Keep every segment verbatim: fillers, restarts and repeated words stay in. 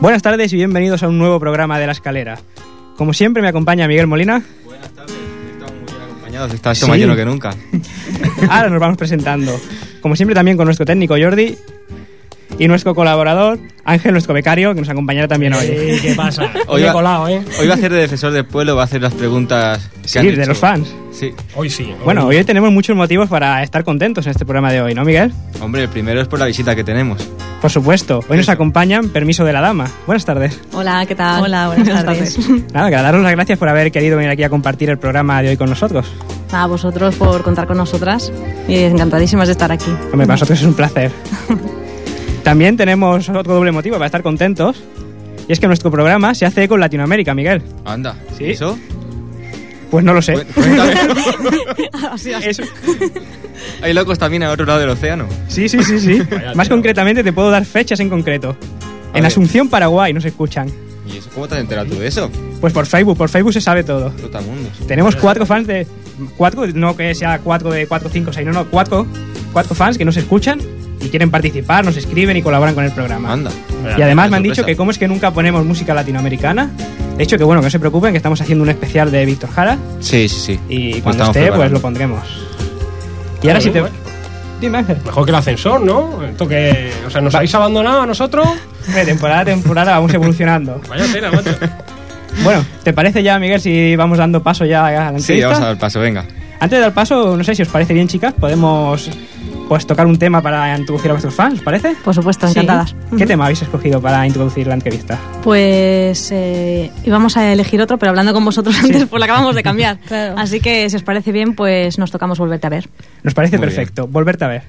Buenas tardes y bienvenidos a un nuevo programa de La Escalera. Como siempre me acompaña Miguel Molina. Buenas tardes, estamos muy bien acompañados, está esto más lleno que nunca. Ahora nos vamos presentando. Como siempre también con nuestro técnico Jordi y nuestro colaborador Ángel, nuestro becario, que nos acompañará también hoy. Sí, ¿qué pasa? Hoy Hoy he va, colado, ¿eh? Hoy va a hacer de defensor del pueblo, va a hacer las preguntas que Sí, han de hecho. los fans. Sí. Hoy sí. Hoy... Bueno, hoy tenemos muchos motivos para estar contentos en este programa de hoy, ¿no, Miguel? Hombre, el primero es por la visita que tenemos. Por supuesto. Hoy nos acompañan Permiso de la Dama. Buenas tardes. Hola, ¿qué tal? Hola, buenas tardes. Nada, que daros las gracias por haber querido venir aquí a compartir el programa de hoy con nosotros. A vosotros por contar con nosotras y encantadísimas de estar aquí. Hombre, para nosotros es un placer. También tenemos otro doble motivo para estar contentos, y es que nuestro programa se hace eco en Latinoamérica, Miguel. Anda, ¿Sí? ¿y eso? Pues no lo sé. Cuéntame. Así, así. Eso- Hay locos también al otro lado del océano. Sí, sí, sí, sí. Vaya Más tío. concretamente te puedo dar fechas en concreto. A En ver. Asunción, Paraguay, nos escuchan. ¿Y eso cómo te has enterado tú de eso? Pues por Facebook, por Facebook se sabe todo. Trotamundos. Tenemos cuatro fans de... Cuatro, no que sea cuatro de cuatro, cinco, seis, no, no, cuatro, cuatro fans que nos escuchan y quieren participar, nos escriben y colaboran con el programa. Anda. Y además me han sorpresa. dicho que cómo es que nunca ponemos música latinoamericana. De hecho, que bueno, que no se preocupen, que estamos haciendo un especial de Víctor Jara Sí, sí, sí. y Lo cuando estamos esté, pues preparando. lo pondremos. Y ahora Ah, sí te... bueno. Dime, Ángel. Mejor que el ascensor, ¿no? Esto que... O sea, ¿nos habéis abandonado a nosotros? De temporada a temporada vamos evolucionando. Vaya tela, macho. Bueno, ¿te parece ya, Miguel, si vamos dando paso ya a la entrevista? Sí, vamos a dar paso, venga. Antes de dar paso, no sé si os parece bien, chicas, podemos pues tocar un tema para introducir a vuestros fans, ¿os parece? Por supuesto, Sí. encantadas. ¿Qué tema habéis escogido para introducir la entrevista? Pues eh, íbamos a elegir otro, pero hablando con vosotros antes, pues lo acabamos de cambiar. Claro. Así que, si os parece bien, pues nos tocamos Volverte a ver. Nos parece Muy perfecto. Volverte a ver.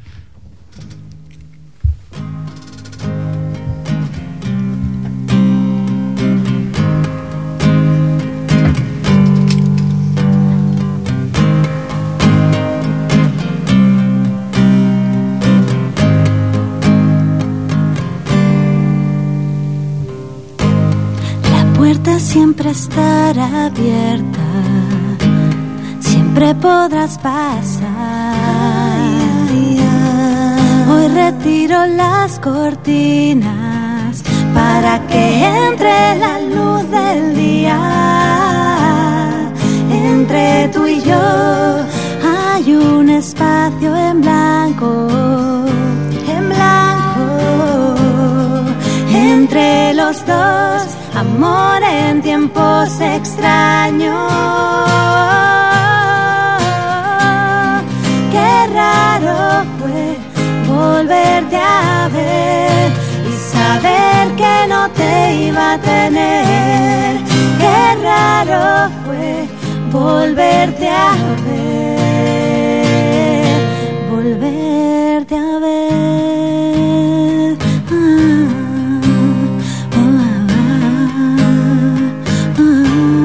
La puerta siempre estará abierta, siempre podrás pasar. Hoy retiro las cortinas para que entre la luz del día. Entre tú y yo hay un espacio en blanco, en blanco. Entre los dos, amor en tiempos extraños. Qué raro fue volverte a ver y saber que no te iba a tener. Qué raro fue volverte a ver, volverte a ver. Ah, ah, ah, ah.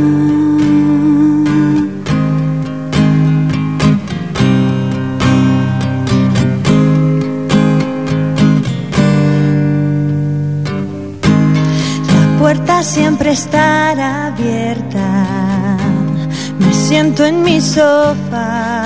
La puerta siempre estará abierta. Me siento en mi sofá.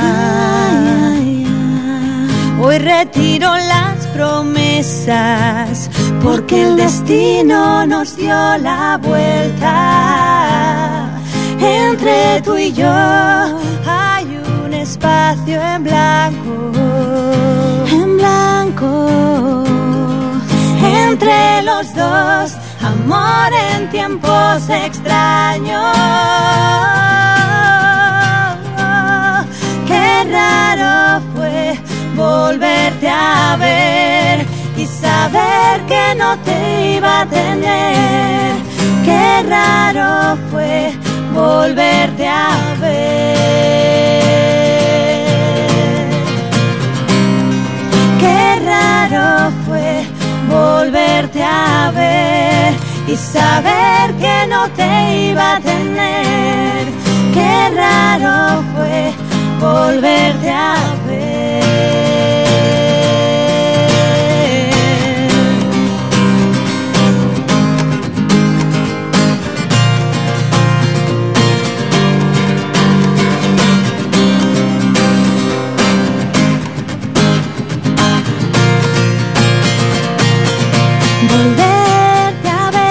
Hoy retiro las promesas porque el destino nos dio la vuelta. Entre tú y yo hay un espacio en blanco, en blanco. Entre los dos, amor en tiempos extraños. Qué raro fue volverte a ver y saber que no te iba a tener. Qué raro fue volverte a ver. Qué raro fue volverte a ver y saber que no te iba a tener. Qué raro fue volverte a ver. Volverte a ver.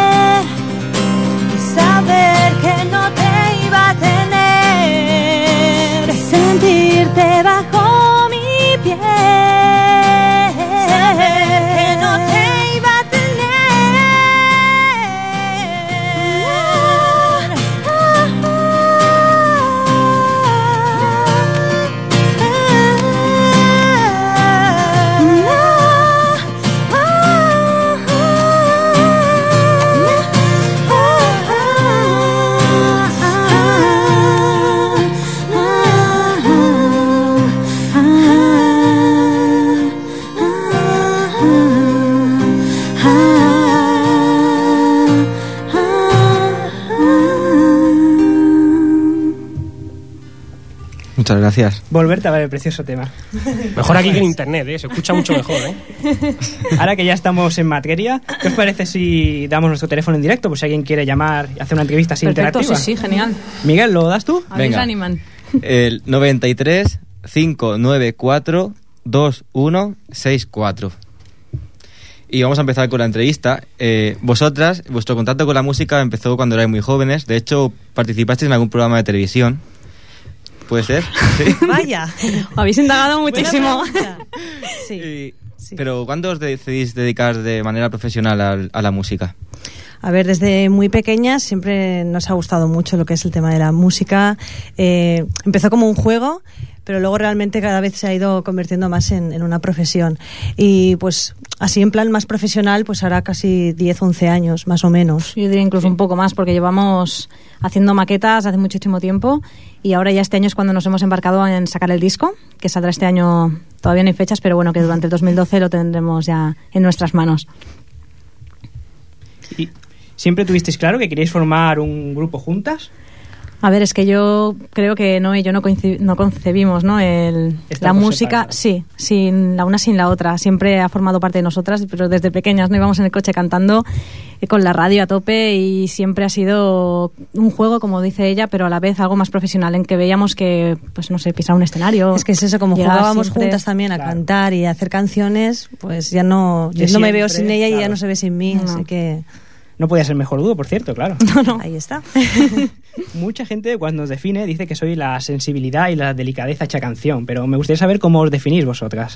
Muchas gracias. Volverte a ver el precioso tema. Mejor aquí que en internet, ¿eh? Se escucha mucho mejor, ¿eh? Ahora que ya estamos en materia, ¿qué os parece si damos nuestro teléfono en directo? Pues si alguien quiere llamar y hacer una entrevista así Perfecto, interactiva. sí, sí, genial. Miguel, ¿lo das tú? A ver, Venga. se animan. El noventa y tres, cinco nueve cuatro, dos uno seis cuatro. Y vamos a empezar con la entrevista. Eh, vosotras, vuestro contacto con la música empezó cuando erais muy jóvenes. De hecho, participasteis en algún programa de televisión. ¿Puede ser? ¿Sí? Vaya. Habéis indagado muchísimo. Buena pregunta. Sí. Y- Sí. Pero ¿cuándo os decidís dedicar de manera profesional al- a la música? A ver, desde muy pequeñas siempre nos ha gustado mucho lo que es el tema de la música. Eh, empezó como un juego, pero luego realmente cada vez se ha ido convirtiendo más en, en una profesión. Y pues así en plan más profesional, pues hará casi diez, once años, más o menos. Yo diría incluso un poco más, porque llevamos haciendo maquetas hace muchísimo tiempo y ahora ya este año es cuando nos hemos embarcado en sacar el disco, que saldrá este año, todavía no hay fechas, pero bueno, que durante el dos mil doce lo tendremos ya en nuestras manos. ¿Y siempre tuvisteis claro que queríais formar un grupo juntas? A ver, es que yo creo que no y yo no, coinci- no concebimos, ¿no? El, Está la por música, separado. sí, sin la una sin la otra. Siempre ha formado parte de nosotras, pero desde pequeñas no íbamos en el coche cantando eh, con la radio a tope y siempre ha sido un juego, como dice ella, pero a la vez algo más profesional, en que veíamos que, pues no sé, pisar un escenario. Es que es eso, como llegar jugábamos siempre- juntas también a Claro. cantar y a hacer canciones, pues ya no, De yo no me siempre, veo sin ella y ella claro. no se ve sin mí, No. así que No podía ser mejor dúo, por cierto, claro. ahí está. Mucha gente cuando os define dice que soy la sensibilidad y la delicadeza hecha canción, pero me gustaría saber cómo os definís vosotras.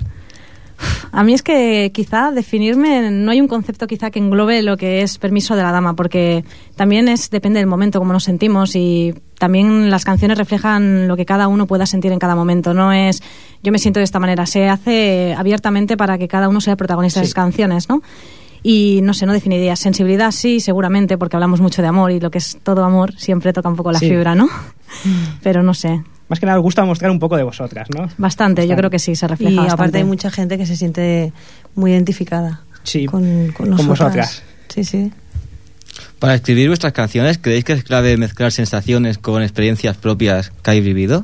A mí es que quizá definirme, no hay un concepto quizá que englobe lo que es permiso de la dama, porque también es depende del momento, cómo nos sentimos, y también las canciones reflejan lo que cada uno pueda sentir en cada momento. No es yo me siento de esta manera, se hace abiertamente para que cada uno sea protagonista de Sí. las canciones, ¿no? Y no sé, no definiría. Sensibilidad sí, seguramente, porque hablamos mucho de amor y lo que es todo amor siempre toca un poco la Sí. fibra, ¿no? Pero no sé, Más que nada os gusta mostrar un poco de vosotras, ¿no? bastante, yo creo que sí, se refleja Y bastante. aparte hay mucha gente que se siente muy identificada Sí, con, con con nosotras. vosotras. Sí, sí. Para escribir vuestras canciones, ¿creéis que es clave mezclar sensaciones con experiencias propias que habéis vivido?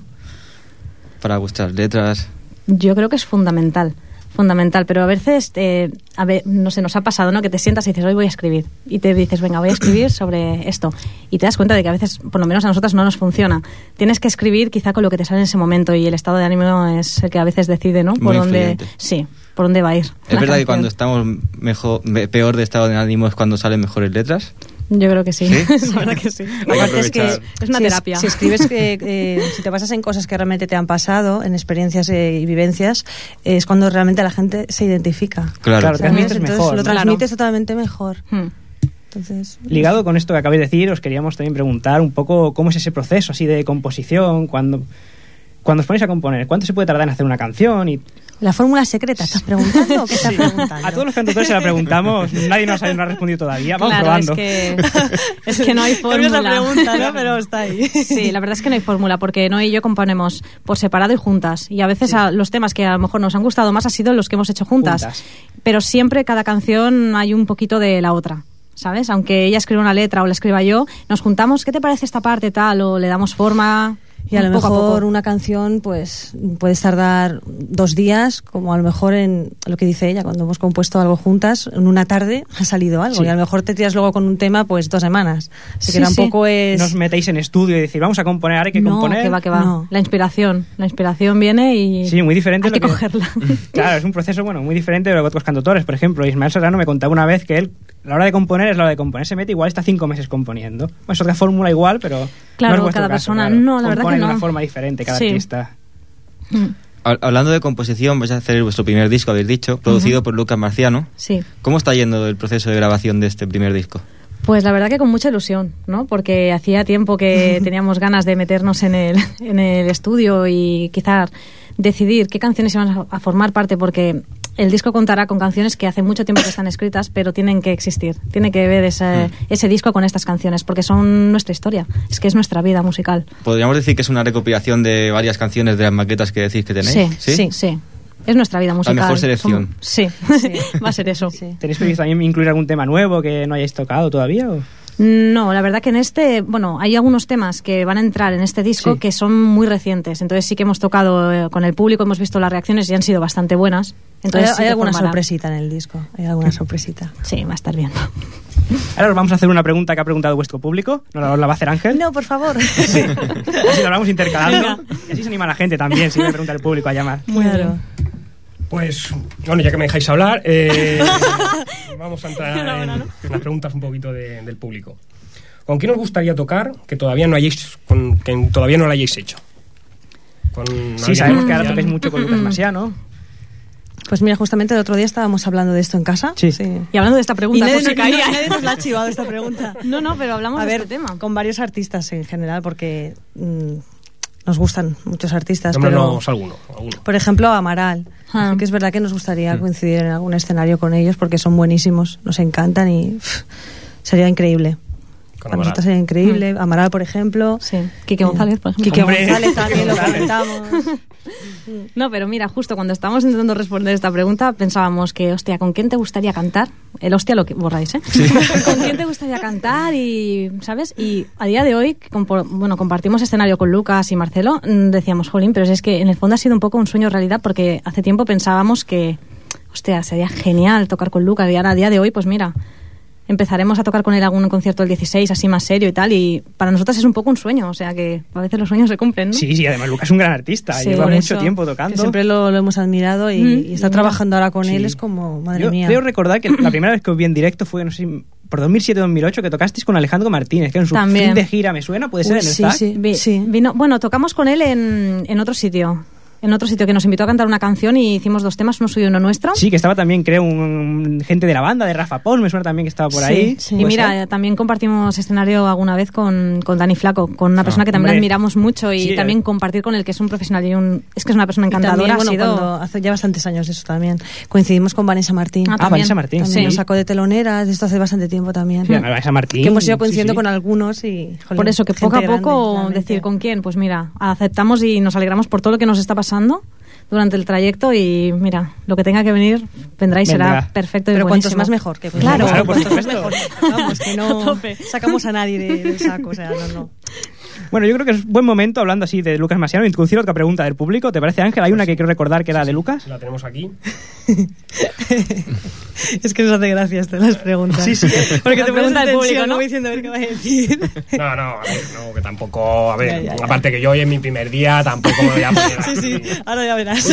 Para vuestras letras. Yo creo que es fundamental, fundamental, pero a veces, eh, a ver, no sé, nos ha pasado, ¿no? Que te sientas y dices, hoy voy a escribir, y te dices, venga, voy a escribir sobre esto, y te das cuenta de que a veces, por lo menos a nosotras no nos funciona. Tienes que escribir quizá con lo que te sale en ese momento, y el estado de ánimo es el que a veces decide, ¿no? Por Muy dónde, influyente. sí, por dónde va a ir. ¿Es la verdad que canción. cuando estamos mejor, me- peor de estado de ánimo es cuando salen mejores letras? Yo creo que sí, ¿Sí? la verdad que sí. Aparte es que aprovechar. Es una si terapia. si escribes que eh, si te basas en cosas que realmente te han pasado, en experiencias eh, y vivencias, eh, es cuando realmente la gente se identifica. Claro. Claro, ¿Sabes? transmites Entonces mejor, lo ¿no? transmites totalmente mejor. Hmm. Entonces, Ligado con esto que acabáis de decir, os queríamos también preguntar un poco cómo es ese proceso así de composición, cuando, cuando os ponéis a componer, ¿cuánto se puede tardar en hacer una canción? Y ¿la fórmula secreta estás preguntando o qué estás preguntando? a todos los cantautores se la preguntamos, nadie nos ha, nos ha respondido todavía, vamos Claro, probando. es que, es que no hay Cambias fórmula. la pregunta, ¿no? Pero está ahí. Sí, la verdad es que no hay fórmula, porque Noé y yo componemos por separado y juntas. Y a veces a los temas que a lo mejor nos han gustado más han sido los que hemos hecho juntas. Juntas. Pero siempre cada canción hay un poquito de la otra, ¿sabes? Aunque ella escriba una letra o la escriba yo, nos juntamos, ¿qué te parece esta parte tal? O le damos forma. Y a lo poco mejor poco. una canción pues puedes tardar dos días, como a lo mejor en lo que dice ella, cuando hemos compuesto algo juntas, en una tarde ha salido algo. Sí. Y a lo mejor te tiras luego con un tema pues dos semanas. Así Sí, que tampoco sí. es... No os metéis en estudio y decir, vamos a componer, ahora hay que no, componer. que va, que va. No. La inspiración. La inspiración viene y Sí, muy diferente. hay lo que cogerla. Claro, es un proceso bueno muy diferente de lo que otros cantautores. Por ejemplo, Ismael Serrano me contaba una vez que él, a la hora de componer es la hora de componer. Se mete igual está cinco meses componiendo. Bueno, es otra fórmula igual, pero Claro, no es vuestro cada caso, persona- claro. no, la verdad Componen que de no. una forma diferente cada Sí. artista. Hab- Hablando de composición, vais a hacer vuestro primer disco, habéis dicho, producido por Lucas Marciano. Sí. ¿Cómo está yendo el proceso de grabación de este primer disco? Pues la verdad que con mucha ilusión, ¿no? Porque hacía tiempo que teníamos ganas de meternos en el, en el estudio y quizás decidir qué canciones iban a, a formar parte, porque el disco contará con canciones que hace mucho tiempo que están escritas, pero tienen que existir. Tiene que ver ese, ese disco con estas canciones, porque son nuestra historia. Es que es nuestra vida musical. ¿Podríamos decir que es una recopilación de varias canciones de las maquetas que decís que tenéis? Sí, sí, sí. Es nuestra vida musical. mejor selección. Som- sí, Sí. va a ser eso. Sí. ¿Tenéis previsto también incluir algún tema nuevo que no hayáis tocado todavía? O? No, la verdad que en este, bueno, hay algunos temas que van a entrar en este disco Sí. que son muy recientes. Entonces sí que hemos tocado eh, con el público, hemos visto las reacciones y han sido bastante buenas. Entonces hay sí hay que alguna formará. sorpresita en el disco. Hay alguna sorpresita. Sí, va a estar bien. Ahora os vamos a hacer una pregunta que ha preguntado vuestro público. ¿Nos la va a hacer Ángel? No, por favor. Sí. Así lo vamos intercalando. Y así se anima la gente también, si le pregunta el público a llamar. Claro. Pues, bueno, ya que me dejáis hablar, eh, vamos a entrar en, en las preguntas un poquito de- del público. ¿Con quién os gustaría tocar que todavía no hayáis, con, que todavía no lo hayáis hecho? Con Sí, alguien sabemos que ahora especial. tocáis mucho con Lucas Masiano. Pues mira, justamente el otro día estábamos hablando de esto en casa. Sí. Y hablando de esta Y pregunta, nadie, por si nos- caía. no- nadie nos la ha chivado esta pregunta. No, no, pero hablamos A de ver, este tema. con varios artistas en general, porque mm, nos gustan muchos artistas. Pero, Nómbranos alguno, alguno. por ejemplo, Amaral. Ah. Sí que es verdad que nos gustaría coincidir en algún escenario con ellos porque son buenísimos, nos encantan y pff, sería increíble. Con Para Amaral. nosotros sería increíble. Amaral, por ejemplo. Sí, Quique González, por ejemplo. Quique Hombre. González también lo González. comentamos. No, pero mira, justo cuando estábamos intentando responder esta pregunta, pensábamos que, hostia, ¿con quién te gustaría cantar? El hostia lo que borráis, ¿eh? ¿Con quién te gustaría cantar? Y, ¿sabes? Y a día de hoy, compo- bueno, compartimos escenario con Lucas y Marcelo, mm, decíamos, jolín, pero es que en el fondo ha sido un poco un sueño realidad porque hace tiempo pensábamos que, hostia, sería genial tocar con Lucas y ahora a día de hoy, pues mira, empezaremos a tocar con él algún concierto el dieciséis, así más serio y tal, y para nosotros es un poco un sueño, o sea que a veces los sueños se cumplen, ¿no? Sí, sí, además Lucas es un gran artista. Sí, Lleva Por mucho eso, tiempo que tocando. siempre lo, lo hemos admirado y, Mm, y está y trabajando ahora con Sí. él. Es como, madre Yo mía. creo recordar que la primera vez que os vi en directo fue, no sé, si por dos mil siete o dos mil ocho, que tocasteis con Alejandro Martínez, que en su También. fin de gira, me suena, puede ser Uy, en el sí, Stack. sí. Vi- Sí. Vino, bueno, tocamos con él en, en otro sitio. En otro sitio que nos invitó a cantar una canción y hicimos dos temas, uno suyo y uno nuestro. Sí, que estaba también, creo, un, un- gente de la banda, de Rafa Pons, me suena también que estaba por Sí, ahí. sí. Y ¿Puede mira, ser? eh, también compartimos escenario alguna vez con, con Dani Flaco, con una persona que también hombre. admiramos mucho y Sí, también eh. compartir con él, que es un profesional y un, es que es una persona Y encantadora. también, bueno, ha sido- cuando hace ya bastantes años eso también. Coincidimos con Vanessa Martín. Ah, Ah, también. Vanessa Martín. También Sí. nos sacó de teloneras, esto hace bastante tiempo también. Sí, además, Vanessa Martín. Que hemos ido sí, coincidiendo sí. con algunos y... jolín, Por eso que gente poco a grande, poco realmente. decir con quién, pues mira, aceptamos y nos alegramos por todo lo que nos está pasando durante el trayecto y mira, lo que tenga que venir vendrá y será Vendrá. perfecto y Pero cuantos buenísimo. más mejor. Que Claro. Claro, por cuantos más supuesto. mejor. Vamos, que A no tope. sacamos a nadie de- del saco, o sea, no, no. Bueno, yo creo que es buen momento, hablando así de Lucas Masiano, introducir otra pregunta del público. ¿Te parece, Ángel? Hay una que quiero recordar que era de Lucas. La tenemos aquí. Es que nos hace gracia esto de las preguntas. Sí, sí. Porque La te pones pregunta en del tensión, público, ¿no? como diciendo a ver qué va a decir. No, no, a ver, no, que tampoco, a ver, Ya, ya, ya. aparte que yo hoy en mi primer día tampoco me voy a poner Sí, aquí. sí, ahora ya verás.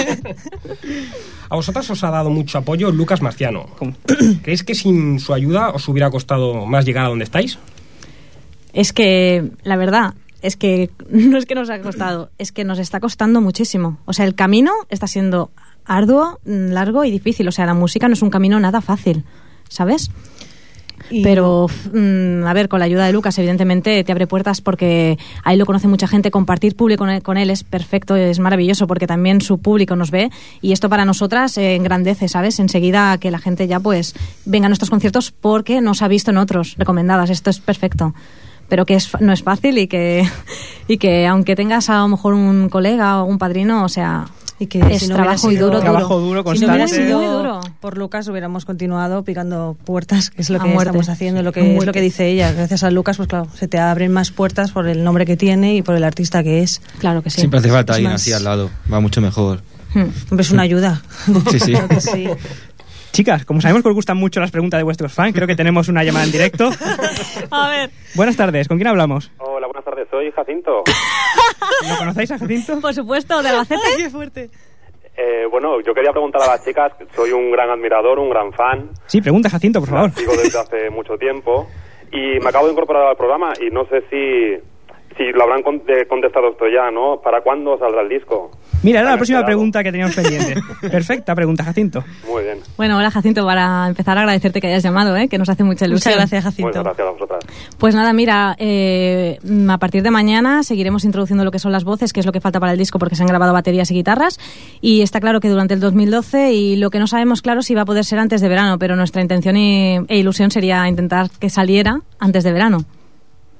A vosotras os ha dado mucho apoyo Lucas Marciano. ¿Cómo? ¿Creéis que sin su ayuda os hubiera costado más llegar a donde estáis? Es que, la verdad, es que no es que nos ha costado, es que nos está costando muchísimo. O sea, el camino está siendo arduo, mm, largo y difícil. O sea, la música no es un camino nada fácil, ¿sabes? Y- Pero, mm, a ver, con la ayuda de Lucas, evidentemente, te abre puertas porque ahí lo conoce mucha gente. Compartir público con él, con él es perfecto, es maravilloso porque también su público nos ve y esto para nosotras eh, engrandece, ¿sabes? Enseguida que la gente ya pues venga a nuestros conciertos porque nos ha visto en otros recomendadas. Esto es perfecto. Pero que es, no es fácil y que, y que aunque tengas a lo mejor un colega o un padrino, o sea, Y que es si no hubiera trabajo y sido- duro, Trabajo duro, Si no hubiera constante. sido Muy duro. por Lucas hubiéramos continuado picando puertas, que es lo A que muerte. estamos haciendo, lo A que es muerte. lo que dice ella. Gracias a Lucas, pues claro, se te abren más puertas por el nombre que tiene y por el artista que es. claro que sí. Siempre hace falta Es alguien más- así al lado. Va mucho mejor. Hmm. Hombre, es una ayuda. Sí, sí. Claro que sí. Chicas, como sabemos que os gustan mucho las preguntas de vuestros fans, creo que tenemos una llamada en directo. A ver. Buenas tardes, ¿con quién hablamos? Hola, buenas tardes, soy Jacinto. ¿Lo conocéis a Jacinto? Por supuesto, de Albacete. ¡Qué fuerte! Eh, bueno, yo quería preguntar a las chicas, soy un gran admirador, un gran fan, Sí, pregunta Jacinto, por favor. las sigo desde hace mucho tiempo y me acabo de incorporar al programa y no sé si, si lo habrán con- eh, contestado esto ya, ¿no? ¿Para cuándo saldrá el disco? Mira, era la Han próxima esperado. pregunta que teníamos pendiente. Perfecta pregunta, Jacinto. Muy bien. Bueno, hola Jacinto, para empezar a agradecerte que hayas llamado, ¿eh? Que nos hace mucha ilusión. Muchas gracias, Muchas Jacinto. gracias a vosotras. Pues nada, mira, eh, a partir de mañana seguiremos introduciendo lo que son las voces, que es lo que falta para el disco porque se han grabado baterías y guitarras. Y está claro que durante el dos mil doce y lo que no sabemos claro si va a poder ser antes de verano, pero nuestra intención y, e ilusión sería intentar que saliera antes de verano. Pues muy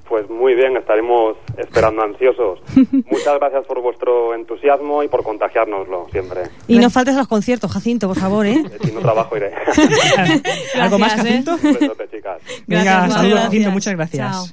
muy bien, estaremos esperando ansiosos. Muchas gracias por vuestro entusiasmo y por contagiárnoslo siempre. Y no faltes a los conciertos, Jacinto, por favor, ¿eh? Si no trabajo, iré. ¿Algo más, Gracias, ¿eh? Jacinto? Un besote, chicas. Venga, Gracias, saludos, gracias. Jacinto, muchas gracias. Chao.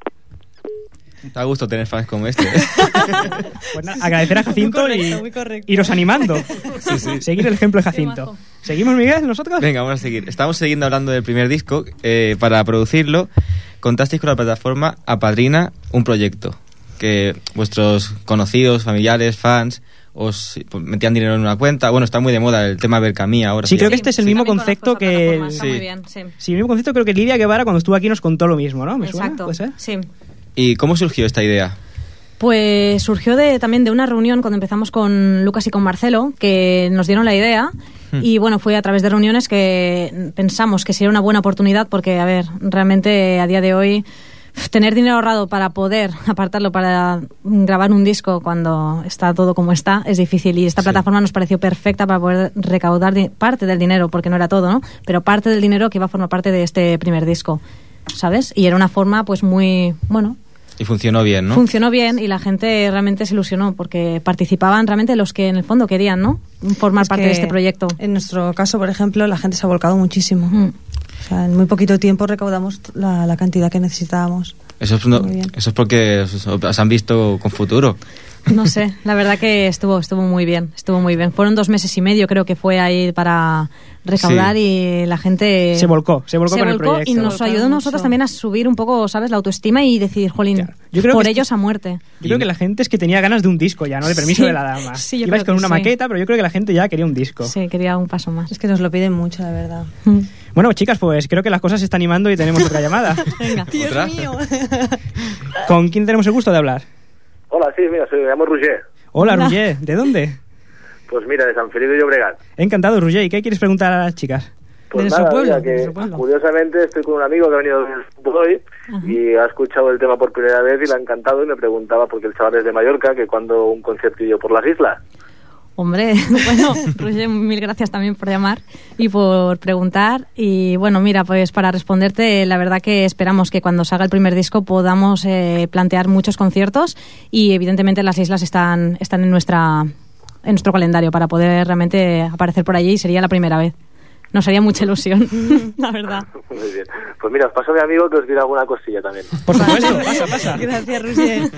Da gusto tener fans como este. Pues nada, agradecer a Jacinto Muy correcto, y muy correcto. iros animando. Sí, sí. Seguir el ejemplo de Qué Jacinto. majo. ¿Seguimos, Miguel, nosotros? Venga, vamos a seguir. Estamos siguiendo hablando del primer disco. Eh, para producirlo, contasteis con la plataforma Apadrina, un proyecto que vuestros conocidos, familiares, fans, os pues, metían dinero en una cuenta. Bueno, está muy de moda el tema Berkamí ahora. Sí, se creo que llama. este es el Sí, mismo también concepto conozco esa que... plataforma, está Sí. muy bien, sí. Sí, el mismo concepto creo que Lidia Guevara cuando estuvo aquí nos contó lo mismo, ¿no? ¿Me suena? Exacto, ¿Puede ser? sí. ¿Y cómo surgió esta idea? Pues surgió de, también de una reunión cuando empezamos con Lucas y con Marcelo, que nos dieron la idea. Hmm. Y bueno, fue a través de reuniones que pensamos que sería una buena oportunidad porque, a ver, realmente a día de hoy tener dinero ahorrado para poder apartarlo para grabar un disco cuando está todo como está es difícil, y esta Sí. plataforma nos pareció perfecta para poder recaudar di- parte del dinero, porque no era todo, ¿no? Pero parte del dinero que iba a formar parte de este primer disco, ¿sabes? Y era una forma pues muy, bueno, Y funcionó bien, ¿no? funcionó bien y la gente realmente se ilusionó porque participaban realmente los que en el fondo querían, ¿no? Formar Es parte que de este proyecto. En nuestro caso, por ejemplo, la gente se ha volcado muchísimo. Mm. O sea, en muy poquito tiempo recaudamos la, la cantidad que necesitábamos. Eso es, no- Muy bien. eso es porque os, os han visto con futuro. No sé, la verdad que estuvo estuvo muy bien, estuvo muy bien. Fueron dos meses y medio creo que fue ahí para recaudar Sí. y la gente Se volcó, se volcó con el proyecto. y nos Se volcaron ayudó a nosotros mucho. también a subir un poco, ¿sabes? La autoestima y decidir, jolín, Claro. Yo creo por que ellos a muerte. Yo creo que la gente es que tenía ganas de un disco ya, ¿no? De permiso Sí. de la dama. Sí, yo Ibais creo con que una sí. maqueta, pero yo creo que la gente ya quería un disco. Sí, quería un paso más. Es que nos lo piden mucho, la verdad. Mm. Bueno, chicas, pues creo que las cosas se están animando y tenemos otra llamada. Venga. ¿Otra? ¿Con quién tenemos el gusto de hablar? Hola, sí, mira, soy, me llamo Roger. Hola, Hola. Roger. ¿De dónde? Pues mira, de San Felipe de Llobregat. Encantado, Roger. ¿Y qué quieres preguntar a las chicas? Pues De nada, su pueblo, mira, de que su pueblo. curiosamente estoy con un amigo que ha venido del fútbol hoy y ha escuchado el tema por primera vez y le ha encantado y me preguntaba, porque el chaval es de Mallorca, que cuando un conciertillo por las islas. Hombre, bueno, Roger, mil gracias también por llamar y por preguntar. Y bueno, mira, pues para responderte, la verdad que esperamos que cuando salga el primer disco podamos eh, plantear muchos conciertos y evidentemente las islas están, están en, nuestra, en nuestro calendario para poder realmente aparecer por allí y sería la primera vez. Nos haría mucha ilusión, la verdad. Muy bien. Pues mira, os paso a mi amigo que os dirá alguna cosilla también. Por supuesto, pasa, pasa. Gracias, Roger.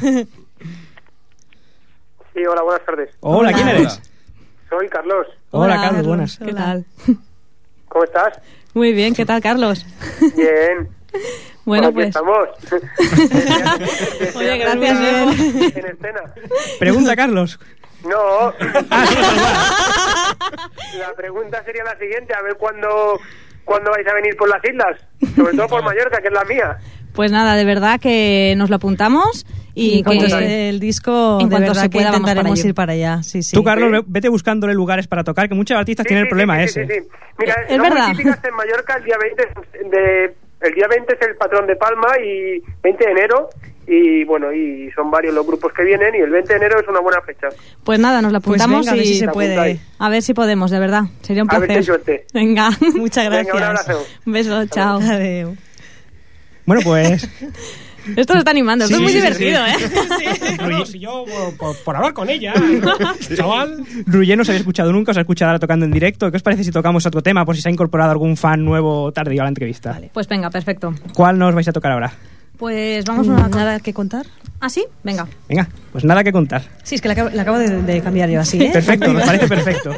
Sí, hola, buenas tardes. Hola, ¿quién eres? Soy Carlos. Hola, Carlos, buenas. ¿Qué tal? ¿Cómo estás? Muy bien, ¿qué tal, Carlos? Bien. Bueno, Por aquí pues... estamos. Oye, gracias, en, en escena. Pregunta, Carlos. No. Ah, sí, igual. La pregunta sería la siguiente, a ver cuándo, cuándo vais a venir por las islas, sobre todo por Mallorca, que es la mía. Pues nada, de verdad que nos lo apuntamos y, Y cuando que esté el disco, en de cuanto verdad se que pueda, vamos para intentaremos allí. ir para allá. Sí, sí. Tú, Carlos, ve- vete buscándole lugares para tocar, que muchos artistas Sí, tienen sí, el problema sí, ese. sí, sí, sí. Mira, Es son verdad. muy típicas en Mallorca, el día veinte de, el día veinte es el patrón de Palma y veinte de enero, y bueno, y son varios los grupos que vienen y el veinte de enero es una buena fecha. Pues nada, nos lo Pues apuntamos venga, a ver si y se Te puede. apuntáis. a ver si podemos, de verdad. Sería un A ver placer. si hay suerte. Venga. Muchas Venga, gracias. un abrazo. Un beso, chao. Adeu. Bueno, pues... Esto se está animando, esto Sí, es muy sí, sí, divertido, sí. ¿eh? No, no, si yo, por, por- por hablar con ella, chaval. Roger no se había escuchado nunca, os ha escuchado ahora tocando en directo. ¿Qué os parece si tocamos otro tema por si se ha incorporado algún fan nuevo tardío a la entrevista? Pues venga, perfecto. ¿Cuál nos vais a tocar ahora? Pues vamos a una... ¿Nada que contar? ¿Ah, sí? Venga. Venga, pues nada que contar. Sí, es que la acabo, la acabo de, de cambiar yo así, ¿eh? Perfecto, nos parece perfecto.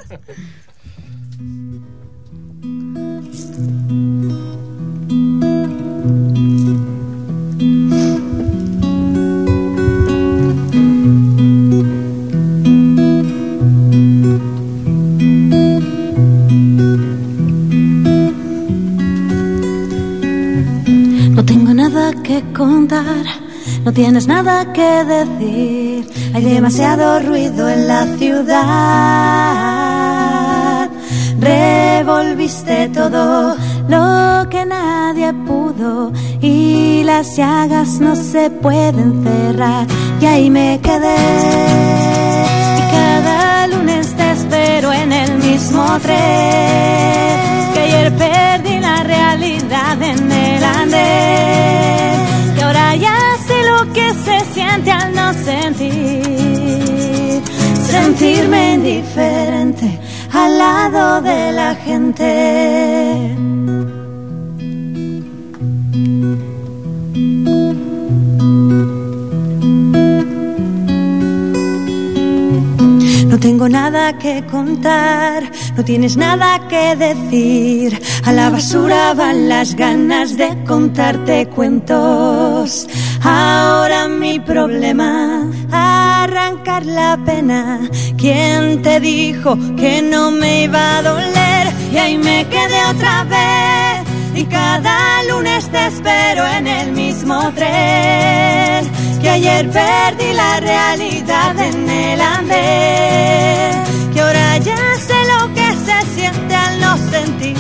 No tengo nada que contar, no tienes nada que decir. Hay demasiado ruido en la ciudad. Revolviste todo lo que nadie pudo y las llagas no se pueden cerrar. Y ahí me quedé. Y cada lunes te espero en el mismo tren. Que ayer perdí la realidad en el andén, que ahora ya se lo lo que se siente al no sentir, sentirme indiferente al lado de la gente. No tengo nada que contar, no tienes nada que decir. A la basura van las ganas de contarte cuentos. Ahora mi problema, arrancar la pena. ¿Quién te dijo que no me iba a doler? Y ahí me quedé otra vez. Y cada lunes te espero en el mismo tren. Que ayer perdí la realidad en el andén. Que ahora ya sé lo que se siente al no sentir.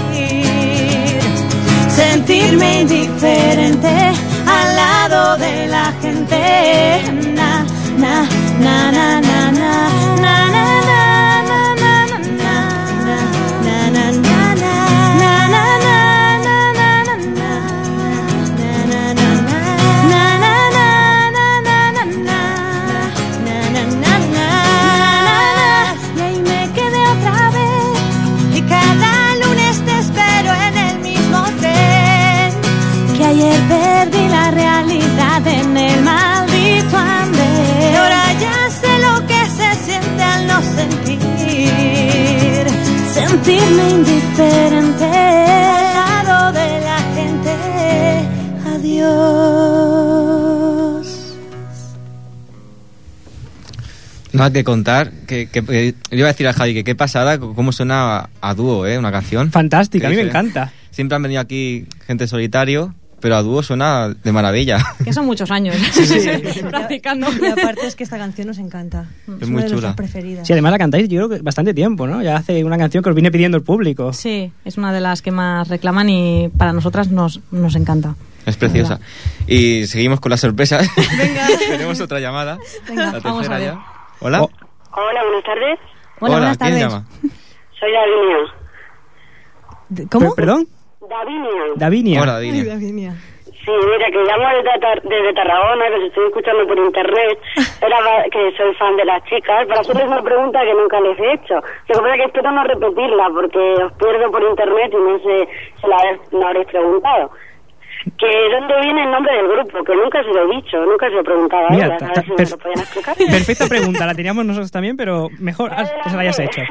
Sentirme indiferente al lado de la gente. Na, na, na, na, na, na, na, na, na. Ayer perdí la realidad en el maldito andén. Y ahora ya sé lo que se siente al no sentir. Sentirme indiferente al lado de la gente. Adiós. Nada que contar. Que, que, que, yo iba a decir a Javi que qué pasada, cómo suena a, a dúo, ¿eh? Una canción. Fantástica, a mí me diferente. encanta. Siempre han venido aquí gente solitario, pero a dúo suena de maravilla. Que son muchos años Sí, sí, sí. practicando. Y aparte es que esta canción nos encanta. Es Es muy una de chula. nuestras preferidas. Sí, además la cantáis yo creo que bastante tiempo, ¿no? Ya hace una canción que os viene pidiendo el público. Sí, es una de las que más reclaman y para nosotras nos, nos encanta. Es preciosa. Y seguimos con las sorpresas. Venga. Tenemos otra llamada. Venga, la vamos tercera a ver. ya. Hola. Oh. Hola, buenas tardes. Hola, buenas ¿quién tardes. llama? Soy Davinia. ¿Cómo? Per- ¿Perdón? Davinia. Davinia. Hola, Ay, Davinia. Davinia. Sí, mira, que llamo desde, Tar- desde Tarragona, que os estoy escuchando por internet. Era pa- que soy fan de las chicas, para hacerles una pregunta que nunca les he hecho. Lo que pasa es que espero no repetirla, porque os pierdo por internet y no sé si la, la habréis preguntado. Que dónde viene el nombre del grupo, que nunca se lo he dicho, nunca se lo he preguntado a Mira, ellas, ta- a ver ta- si me per- lo podían explicar. Perfecta pregunta, la teníamos nosotros también, pero mejor ah, que se la hayas hecho.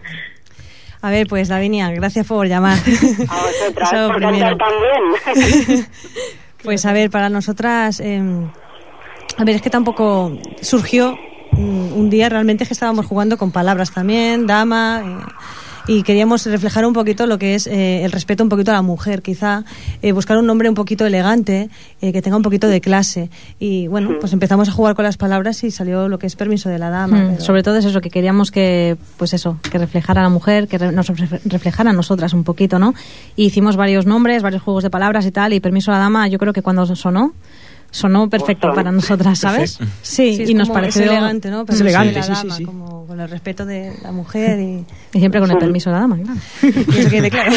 A ver, pues Davinia, gracias por llamar. A vosotras, Eso por primero. cantar también. Pues a ver, para nosotras, eh, a ver, es que tampoco surgió mm, un día, realmente es que estábamos jugando con palabras también, dama, eh, y queríamos reflejar un poquito lo que es eh, el respeto un poquito a la mujer, quizá, eh, buscar un nombre un poquito elegante, eh, que tenga un poquito de clase. Y bueno, pues empezamos a jugar con las palabras y salió lo que es permiso de la dama. Mm, pero- Sobre todo es eso, que queríamos que, pues eso, que reflejara a la mujer, que re- nos refle- reflejara a nosotras un poquito, ¿no? Y hicimos varios nombres, varios juegos de palabras y tal, y Permiso a la Dama, yo creo que cuando sonó, sonó perfecto para nosotras, ¿sabes? Sí, Sí, es y nos como- pareció es elegante, ¿no? Es Permiso de elegante, la sí, sí, dama, sí. como con el respeto de la mujer y, y siempre con el permiso de la dama, claro. y eso quede claro.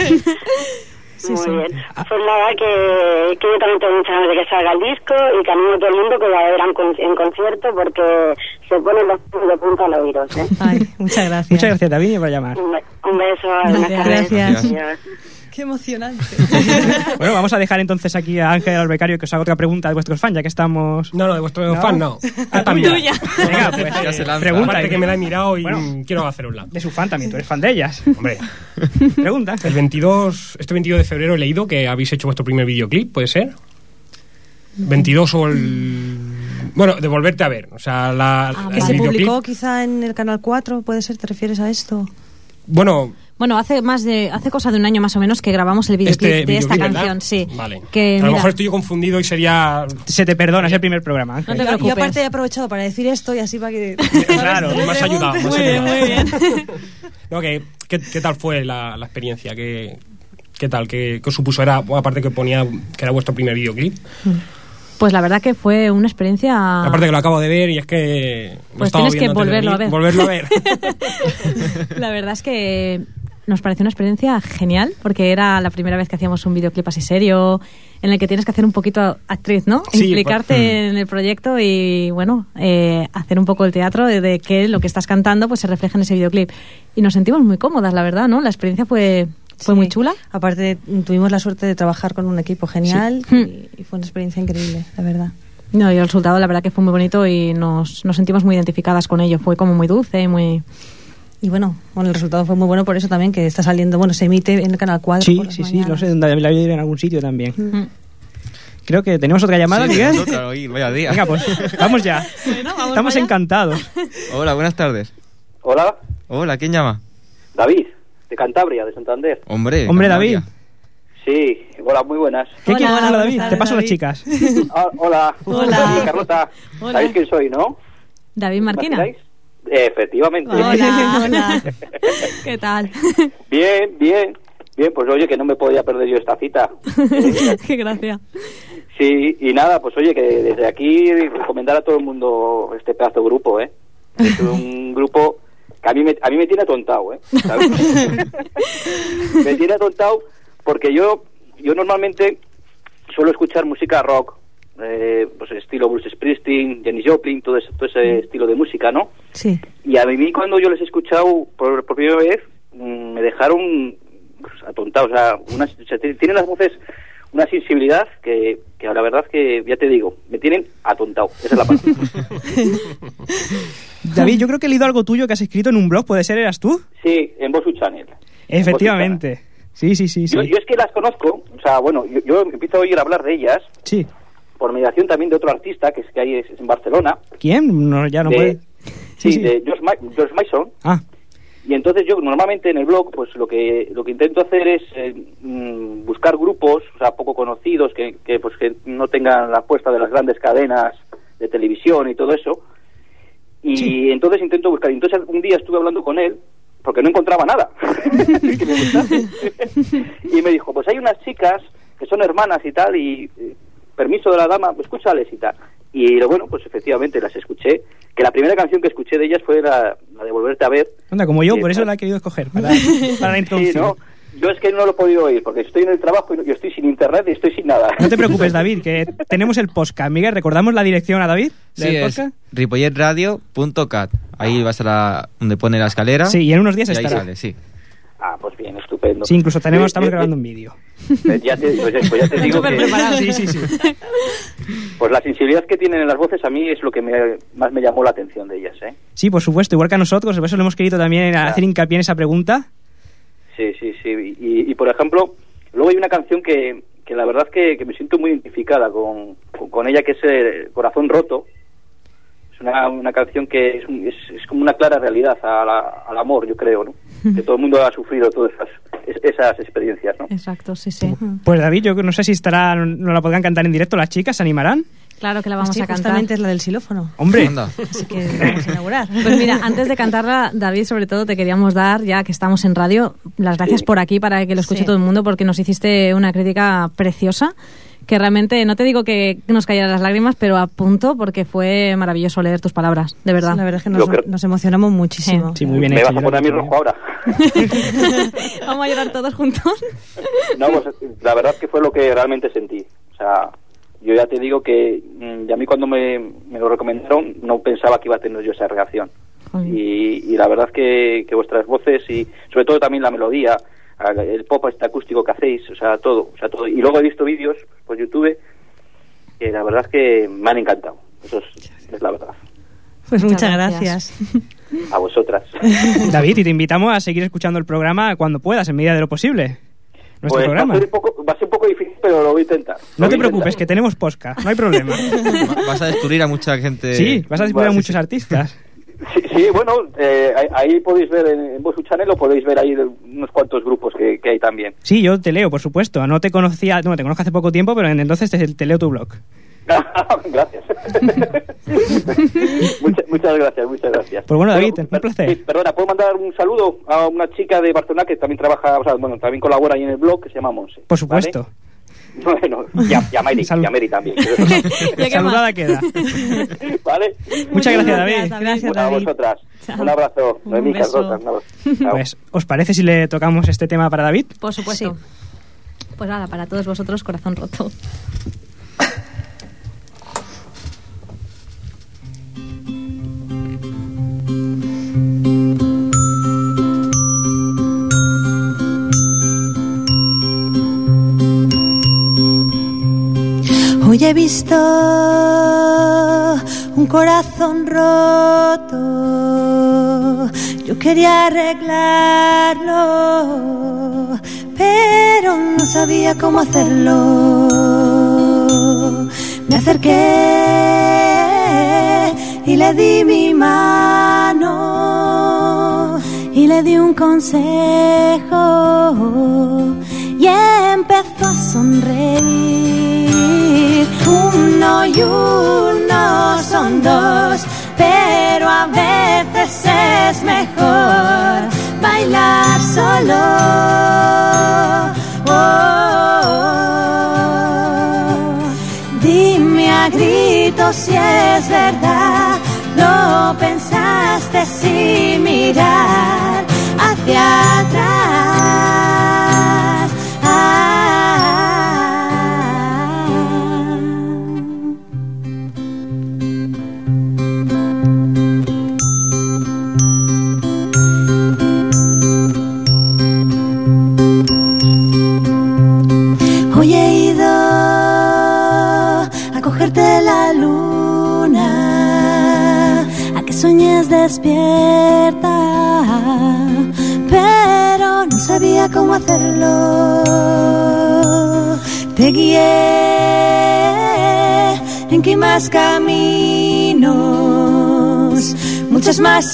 Sí, Muy sí. bien. Pues nada, que, que yo también tengo muchas ganas de que salga el disco y que animo a todo el mundo que vaya a ver en, con- en concierto porque se ponen los pelos de punta al oídos, ¿eh? Ay, muchas gracias. Muchas gracias, Davinia, por llamar. Un, be- un beso. buenas tardes. Gracias. Adiós. Qué emocionante. Bueno, vamos a dejar entonces aquí a Ángel al becario que os haga otra pregunta de vuestros fans, ya que estamos... No, no, de vuestro ¿No? fan no. Ah, también. Tuya. Venga, pues Ya se lanza. pregunta. Aparte que me la he mirado y Bueno. quiero hacer un lado. De su fan también, tú eres fan de ellas. Hombre, Pregunta, Ángel. el veintidós, este veintidós de febrero he leído que habéis hecho vuestro primer videoclip, ¿puede ser? veintidós o el... Bueno, de volverte a ver. O sea, la, Ah, el Que se videoclip- publicó quizá en el Canal cuatro, ¿puede ser? ¿Te refieres a esto? Bueno, Bueno, hace más de hace cosa de un año más o menos que grabamos el videoclip este de esta videoclip, ¿verdad? canción, sí. Vale. Que a lo mira, mejor estoy yo confundido y sería... Se te perdona, es el primer programa, no Ángel. te Yo preocupes. aparte he aprovechado para decir esto y así para que... Claro. Me has ayudado, me has Muy bien, ayudado. muy bien. No, que, ¿qué, qué tal fue la, la experiencia? ¿Qué, qué tal? ¿Qué, qué os supuso? Era, bueno, aparte que ponía que era vuestro primer videoclip. Pues la verdad que fue una experiencia... Aparte que lo acabo de ver y es que... lo Pues estaba tienes que viendo antes de volverlo a venir. ver. Volverlo a ver. La verdad es que nos pareció una experiencia genial, porque era la primera vez que hacíamos un videoclip así serio, en el que tienes que hacer un poquito actriz, ¿no? Sí, Implicarte pues, en el proyecto y, bueno, eh, hacer un poco el teatro de, de que lo que estás cantando pues se refleja en ese videoclip. Y nos sentimos muy cómodas, la verdad, ¿no? La experiencia fue, fue Sí. muy chula. Aparte, tuvimos la suerte de trabajar con un equipo genial Sí. y, y fue una experiencia increíble, la verdad. No, y el resultado la verdad que fue muy bonito y nos, nos sentimos muy identificadas con ello. Fue como muy dulce y muy... Y bueno, bueno, el resultado fue muy bueno por eso también, que está saliendo, bueno, se emite en el Canal cuatro. Sí, por las sí, sí, mañanas. lo sé, donde la vi en algún sitio también. Mm. Creo que tenemos otra llamada, Sí, Miguel. nos toca oír, vaya día. Venga, pues vamos ya. Bueno, vamos Estamos para allá. encantados. Hola, buenas tardes. Hola, Hola, ¿quién llama? David, de Cantabria, de Santander. Hombre, Hombre, Cantabria. David. Sí, hola, muy buenas. ¿Qué Hola, quieres? Hola, buenas David. tardes, Te paso a las David. chicas. Ah, hola. Hola. Sí, Carlota. Hola. ¿Sabéis quién soy, no? David Marquina. ¿Me imagináis? Efectivamente. Hola, hola. ¿Qué tal? Bien, bien. Bien, pues oye, que no me podía perder yo esta cita. Qué gracia. Sí, y nada, pues oye, que desde aquí recomendar a todo el mundo este pedazo de grupo, ¿eh? Es un grupo que a mí me, a mí me tiene atontado, ¿eh? ¿Sabes? Me tiene atontado porque yo yo normalmente suelo escuchar música rock, eh, pues estilo Bruce Springsteen, Janis Joplin, todo ese, todo ese estilo de música, ¿no? Sí. Y a mí cuando yo les he escuchado por, por primera vez, mmm, me dejaron pues, atontado, o sea, una, o sea, t- tienen las voces una sensibilidad que, que la verdad que, ya te digo, me tienen atontado, esa es la palabra. David, yo creo que he leído algo tuyo que has escrito en un blog, ¿puede ser? ¿Eras tú? Sí, en Bosu Channel. Efectivamente. Sí, sí, sí, sí. Yo, yo es que las conozco, o sea, bueno, yo, yo empiezo a oír hablar de ellas Sí. por mediación también de otro artista que es que hay es- en Barcelona. ¿Quién? No, ya no de, puede. Sí, Sí, sí. de George, Ma- George Mason. Ah, Y entonces yo normalmente en el blog, pues lo que lo que intento hacer es eh, mm, buscar grupos, o sea, poco conocidos, que, que pues que no tengan la apuesta de las grandes cadenas de televisión y todo eso. Y Sí. entonces intento buscar. Y entonces un día estuve hablando con él porque no encontraba nada que me gustase. Y me dijo, pues hay unas chicas que son hermanas y tal, y eh, permiso de la dama, pues escúchales y tal. Y bueno, pues efectivamente las escuché, que la primera canción que escuché de ellas fue la, la de Volverte a Ver. anda, como yo, Sí, por eso pues- la he querido escoger, para, para la Sí, introducción. no, yo es que no lo he podido oír, porque estoy en el trabajo y no- yo estoy sin internet y estoy sin nada. No te preocupes, David, que tenemos el podcast. Miguel, ¿recordamos la dirección a David del Sí, es podcast? ripolletradio punto cat. Ahí va a estar la- donde pone la escalera. Sí, y en unos días y ahí estará. sale, sí. Ah, pues bien, estupendo. Sí, incluso tenemos, Eh, estamos eh, grabando eh, un vídeo. eh, ya te, pues, ya- pues ya te digo Súper que preparado. Sí, sí, sí. pues la sensibilidad que tienen en las voces a mí es lo que me- más me llamó la atención de ellas, ¿eh? Sí, por supuesto, igual que a nosotros, por eso le hemos querido también Claro. hacer hincapié en esa pregunta. Sí, sí, sí. Y, y, por ejemplo, luego hay una canción que, que la verdad que, que me siento muy identificada con, con, con ella, que es eh, Corazón Roto. Es una, una canción que es, un- es, es como una clara realidad a la- al amor, yo creo, ¿no? Que todo el mundo ha sufrido todas esas, es- esas experiencias, ¿no? Exacto, sí, sí. Pues David, yo no sé si estará, no la podrán cantar en directo las chicas, ¿se animarán? Claro que la vamos Sí, a cantar. justamente es la del xilófono. Hombre, Anda. Así que vamos a inaugurar. Pues mira, antes de cantarla, David, sobre todo te queríamos dar, ya que estamos en radio, las gracias Sí. por aquí para que lo escuche Sí. todo el mundo, porque nos hiciste una crítica preciosa, que realmente, no te digo que nos cayeran las lágrimas, pero a punto, porque fue maravilloso leer tus palabras, de verdad. Sí, la verdad es que Yo nos, creo- nos emocionamos muchísimo. sí, muy bien Me hecho. vas a yo poner a mí creo que rojo ahora. Vamos a llorar todos juntos. No, pues la verdad que fue lo que realmente sentí. O sea, yo ya te digo que mm, y a mí cuando me, me lo recomendaron no pensaba que iba a tener yo esa reacción. Y, y la verdad que, que vuestras voces y sobre todo también la melodía, el pop este acústico que hacéis, o sea, todo, o sea, todo. Y luego he visto vídeos por YouTube que la verdad es que me han encantado. Eso es, es la verdad. Pues Muchas muchas gracias. gracias. A vosotras. David, y te invitamos a seguir escuchando el programa cuando puedas, en medida de lo posible. Nuestro Pues programa. Va a, ser un poco, va a ser un poco difícil, pero lo voy a intentar. Lo No voy te a preocupes, intentar. que tenemos podcast, no hay problema. Va- Vas a descubrir a mucha gente. Sí, vas a descubrir a Bueno, sí, muchos sí. artistas. Sí, sí, bueno, eh, ahí, ahí podéis ver en, en Bosu Channel o podéis ver ahí de unos cuantos grupos que, que hay también. Sí, yo te leo, por supuesto. No te conocía, no, te conozco hace poco tiempo, pero entonces te, te leo tu blog. Gracias. muchas, muchas gracias, muchas gracias. Pues bueno, David, Bueno, un placer. sí, perdona, ¿puedo mandar un saludo a una chica de Barcelona que también trabaja, o sea, bueno, también colabora ahí en el blog, que se llama Monse? Por supuesto. ¿Vale? Bueno, ya, ya Mary, Salud. ya Mary también. Saludada queda. ¿Vale? Muchas gracias, David. Gracias, A David. vosotras. Chao. Un abrazo. Un Noemí, beso. Carlota, un abrazo. Chao. Pues, ¿os parece si le tocamos este tema para David? Por supuesto. Pues nada, para todos vosotros, corazón roto. Hoy he visto un corazón roto, yo quería arreglarlo, pero no sabía cómo hacerlo. Me acerqué y le di mi mano y le di un consejo y empezó a sonreír. Uno y uno son dos, pero a veces es mejor bailar solo. Oh, dime a gritos si es verdad, lo pensaste sin mirar hacia atrás. Hoy he ido a cogerte la luna, a que sueñes despierta, pero no sabía cómo hacerlo. Te guié en que hay más caminos, muchas más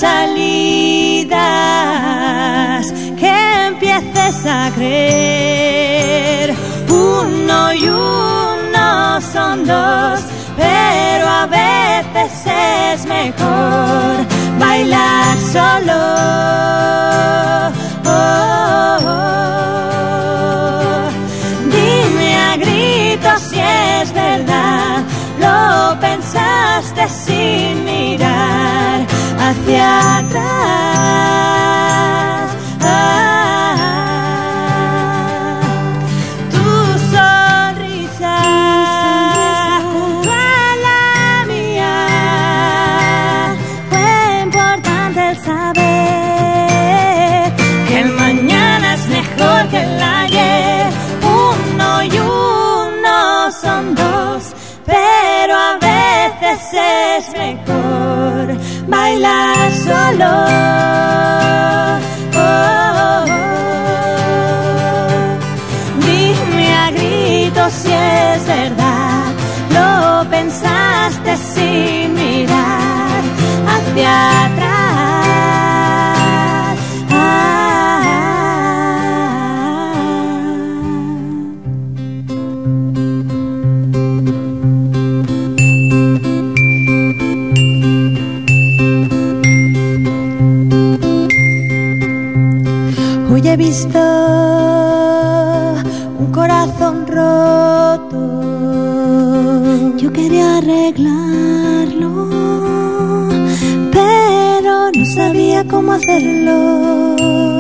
salidas, que empieces a creer. Uno y uno son dos, pero a veces es mejor bailar solo. Oh, oh, oh. Dime a gritos si es verdad, lo pensaste sin mirar hacia atrás. Ah, tu sonrisa junto a la mía, fue importante el saber que el mañana es mejor que el ayer. Uno y uno son dos, pero a veces es mejor bailar solo. Oh, oh, oh. Dime a gritos si es verdad, lo pensaste sin mirar hacia atrás. Hoy he visto un corazón roto, yo quería arreglarlo, pero no sabía cómo hacerlo.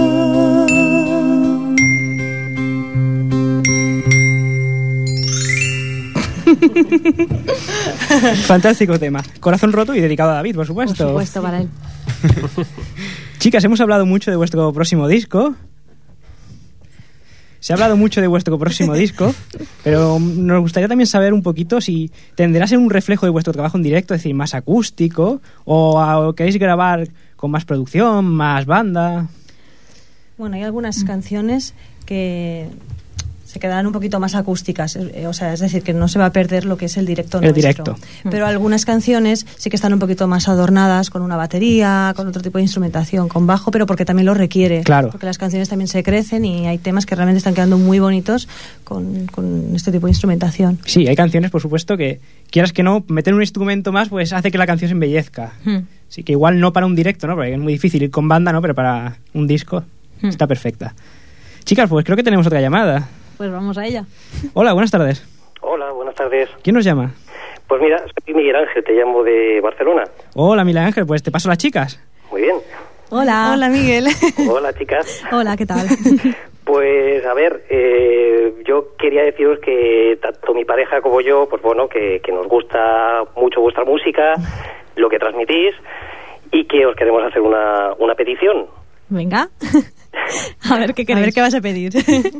Fantástico tema. Corazón roto y dedicado a David, por supuesto. Por supuesto, para él. Chicas, hemos hablado mucho de vuestro próximo disco. Se ha hablado mucho de vuestro próximo disco, pero nos gustaría también saber un poquito si tendrá a ser un reflejo de vuestro trabajo en directo, es decir, más acústico, o, o queréis grabar con más producción, más banda. Bueno, hay algunas canciones que se quedarán un poquito más acústicas, eh, o sea, es decir, que no se va a perder lo que es el directo El nuestro. directo. Pero algunas canciones sí que están un poquito más adornadas con una batería, con otro tipo de instrumentación, con bajo, pero porque también lo requiere. Claro. Porque las canciones también se crecen y hay temas que realmente están quedando muy bonitos con, con este tipo de instrumentación. Sí, hay canciones, por supuesto, que quieras que no, meter un instrumento más, pues hace que la canción se embellezca. Hmm. Sí, que igual no para un directo, ¿no? Porque es muy difícil ir con banda, ¿no? Pero para un disco Hmm. está perfecta. Chicas, pues creo que tenemos otra llamada. Pues vamos a ella. Hola, buenas tardes. Hola, buenas tardes. ¿Quién nos llama? Pues mira, soy Miguel Ángel, te llamo de Barcelona. Hola, Miguel Ángel, pues te paso las chicas. Muy bien. Hola. Hola, Miguel. Hola, chicas. Hola, ¿qué tal? Pues, a ver, eh, yo quería deciros que tanto mi pareja como yo, pues bueno, que, que nos gusta mucho vuestra música, lo que transmitís, y que os queremos hacer una, una petición. Venga. A ver qué queréis. A ver qué vas a pedir.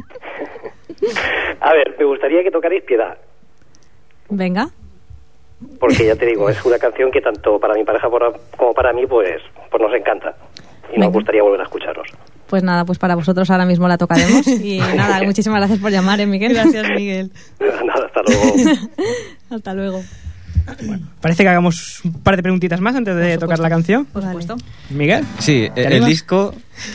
A ver, me gustaría que tocarais Piedad, Venga. porque ya te digo, es una canción que tanto para mi pareja como para mí, pues, pues nos encanta. Y nos Venga. gustaría volver a escucharos. Pues nada, pues para vosotros ahora mismo la tocaremos. Y nada, muchísimas gracias por llamar, ¿eh, Miguel? Gracias, Miguel. Nada, hasta luego. Hasta luego. Parece que hagamos un par de preguntitas más antes de tocar la canción. Por supuesto. Miguel. Sí, ¿Te el, el animas? disco...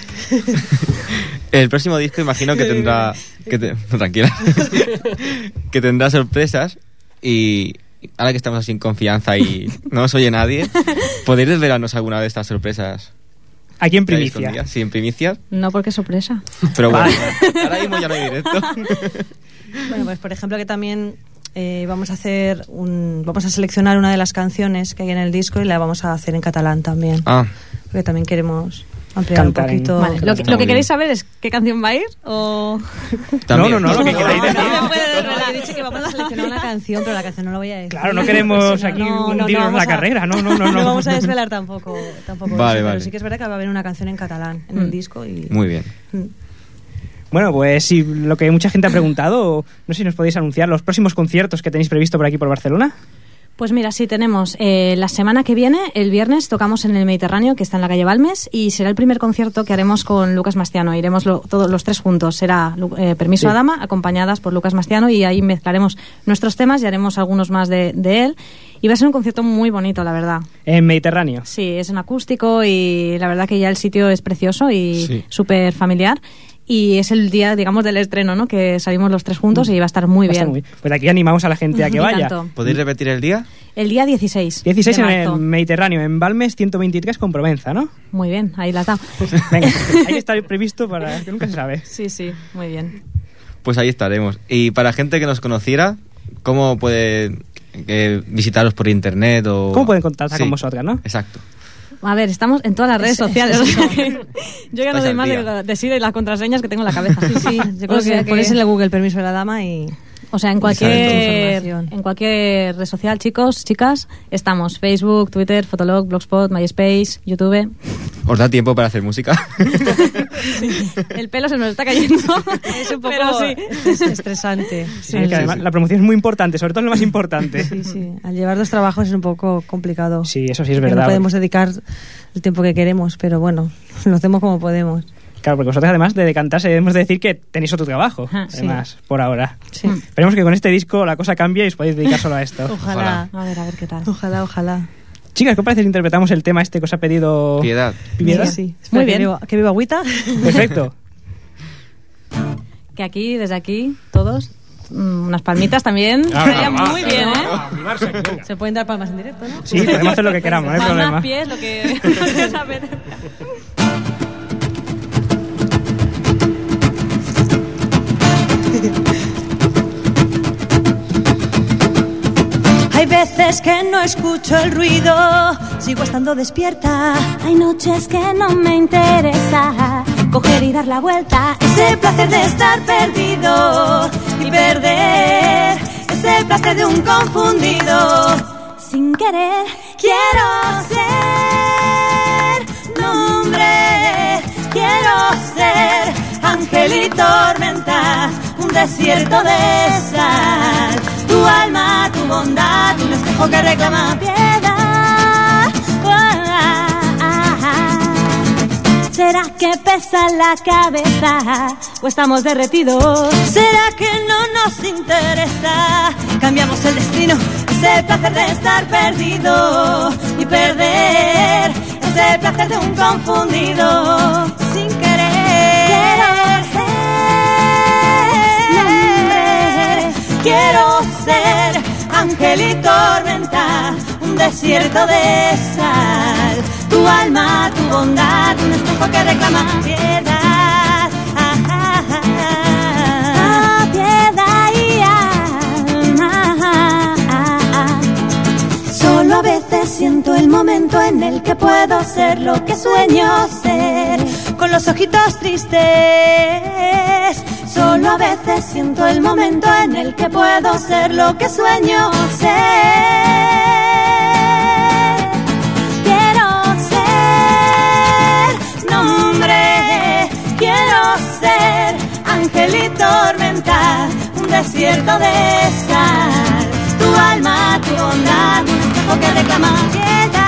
El próximo disco imagino que tendrá... Que te- no, tranquila. Que tendrá sorpresas y... Ahora que estamos así en confianza y no nos oye nadie, ¿podéis desvelarnos alguna de estas sorpresas? Aquí en que hay primicia. escondidas? Sí, en primicias. No, porque es sorpresa. Pero bueno, ahora mismo ya no hay directo. Bueno, pues por ejemplo que también eh, vamos a hacer un, vamos a seleccionar una de las canciones que hay en el disco y la vamos a hacer en catalán también. Ah, Porque también queremos ampliar Cantar un en- poquito. Vale, lo que, Está lo muy que queréis bien. saber es qué canción va a ir o... también. No, no, no, lo que queráis decir. No me puede desvelar. He dicho que vamos a seleccionar una canción, pero la canción no la voy a decir. Claro, no queremos No, aquí no, no, hundirnos no vamos la a- carrera. No, no, no. No, no. vamos a desvelar tampoco, tampoco Vale, eso, vale. pero sí que es verdad que va a haber una canción en catalán en el Mm. disco y Muy bien. Mm. Bueno, pues sí, lo que mucha gente ha preguntado, no sé si nos podéis anunciar los próximos conciertos que tenéis previsto por aquí por Barcelona. Pues mira, sí, tenemos eh, la semana que viene, el viernes, tocamos en el Mediterráneo, que está en la calle Balmes, y será el primer concierto que haremos con Lucas Mastiano. Iremos lo- todos los tres juntos. Será Lu- eh, Permiso Sí. a Dama, acompañadas por Lucas Mastiano, y ahí mezclaremos nuestros temas y haremos algunos más de, de él. Y va a ser un concierto muy bonito, la verdad. En Mediterráneo. Sí, es un acústico y la verdad que ya el sitio es precioso y Sí. súper familiar. Y es el día, digamos, del estreno, ¿no? Que salimos los tres juntos y va a estar muy Va a estar bien. muy- Pues aquí animamos a la gente a que Y vaya. tanto. ¿Podéis repetir el día? El día dieciséis. dieciséis de en el marzo. Mediterráneo, en Balmes ciento veintitrés con Provenza, ¿no? Muy bien, ahí la has dado. Venga, ahí está previsto para que nunca se sabe. Sí, sí, muy bien. Pues ahí estaremos. Y para gente que nos conociera, ¿cómo puede eh, visitaros por internet o...? ¿Cómo pueden contactar Sí, con vosotras, no? Exacto. A ver, estamos en todas las redes sociales. O sea que yo ya no Estáis doy al más día. de decir las contraseñas que tengo en la cabeza. Sí, sí, yo creo O sea que, que- ponéis en el Google Permiso de la Dama y... O sea, en Sale cualquier, toda información. en cualquier red social, chicos, chicas, estamos. Facebook, Twitter, Fotolog, Blogspot, MySpace, YouTube. ¿Os da tiempo para hacer música? El pelo se nos está cayendo. Es un poco Pero sí. estres- estresante. Sí, que además la promoción es muy importante, sobre todo es lo más importante. Sí, sí. Al llevar dos trabajos es un poco complicado. Sí, eso sí es Porque verdad. No podemos dedicar el tiempo que queremos, pero bueno, lo hacemos como podemos. Claro, porque vosotros además de decantarse debemos de decir que tenéis otro trabajo, Ah, sí. además, por ahora. Sí. Esperemos que con este disco la cosa cambie y os podéis dedicar solo a esto. Ojalá, A ver, a ver qué tal. ojalá, ojalá. Chicas, ¿qué os parece si interpretamos el tema este que os ha pedido Piedad. Piedad? Sí, sí. Espera, Muy que bien. viva- Que viva agüita. Perfecto. Que aquí, desde aquí, todos, mm, unas palmitas también. Ah, Estaría va, muy va, bien, va, ¿eh? va, animarse, que venga. Se pueden dar palmas en directo, ¿no? Sí, podemos hacer lo que queramos, no hay Palmas, problema. pies, lo que, lo que os apetezca. Hay veces que no escucho el ruido, sigo estando despierta. Hay noches que no me interesa coger y dar la vuelta. Ese placer de estar perdido y perder, ese placer de un confundido. Sin querer quiero ser nombre, quiero ser ángel y tormenta, un desierto de sal. Tu alma, tu bondad, un espejo que reclama piedad. Ah, ah, ah. ¿Será que pesa la cabeza o estamos derretidos? ¿Será que no nos interesa? Cambiamos el destino, ese placer de estar perdido y perder, ese placer de un confundido. Sin querer quiero ser, quiero ser ángel y tormenta, un desierto de sal. Tu alma, tu bondad, un espejo que reclama piedad. Ah, ah, ah, ah, piedad. veces siento el momento en el que puedo ser lo que sueño ser. Con los ojitos tristes, solo a veces siento el momento en el que puedo ser lo que sueño ser. Quiero ser nombre, quiero ser ángel y tormenta, un desierto de sal, tu alma, tu bondad, un espejo que reclama piedad.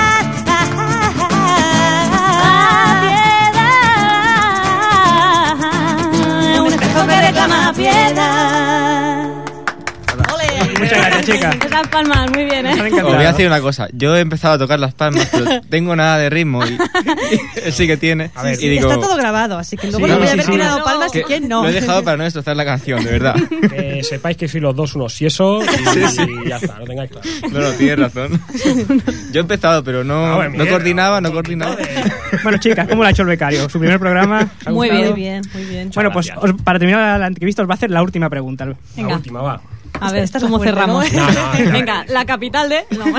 Que reclama piedad. Muchas gracias, chicas. Esas palmas, muy bien, ¿eh? Os voy a decir una cosa. Yo he empezado a tocar las palmas, pero tengo nada de ritmo y, y él sí que tiene. A ver, y digo, está todo grabado, así que luego sí, no voy a sí, haber sí, tirado no. palmas y que quién no. Lo he dejado para no destrozar la canción, de verdad. Que sepáis que sois los dos unos siesos y, Sí, sí. y ya está, lo tengáis claro. No, no, tienes razón. Yo he empezado, pero no, A ver, no Miguel, coordinaba, no coordinaba. Bueno, chicas, ¿cómo lo ha hecho el becario? Su primer programa. ¿os ha Muy gustado? bien, muy bien. Bueno, pues os- para terminar la entrevista os va a hacer la última pregunta. La Venga. última, va. A ver, Esta es la ¿cómo fuerte, cerramos? ¿no? No, no, ya Venga, la capital de... No.